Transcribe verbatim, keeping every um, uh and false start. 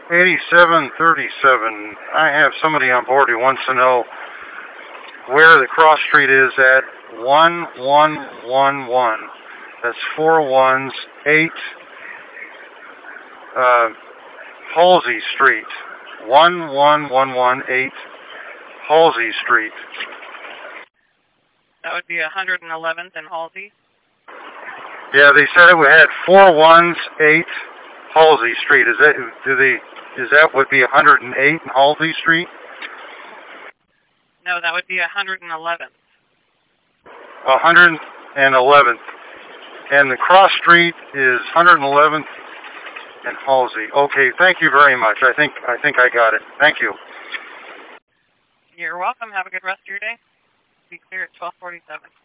eighty-seven thirty-seven. I have somebody on board who wants to know where the cross street is at. one one one one. That's four ones, eight uh, Halsey Street. one one one one eight Halsey Street. That would be one hundred eleventh and Halsey. Yeah, they said it had four ones, eight Halsey Street. Is that do they? Is that would be one hundred eight Halsey Street? No, that would be one hundred eleventh. one hundred eleventh, and the cross street is one hundred eleventh and Halsey. Okay, thank you very much. I think I think I got it. Thank you. You're welcome. Have a good rest of your day. Be clear at twelve forty-seven.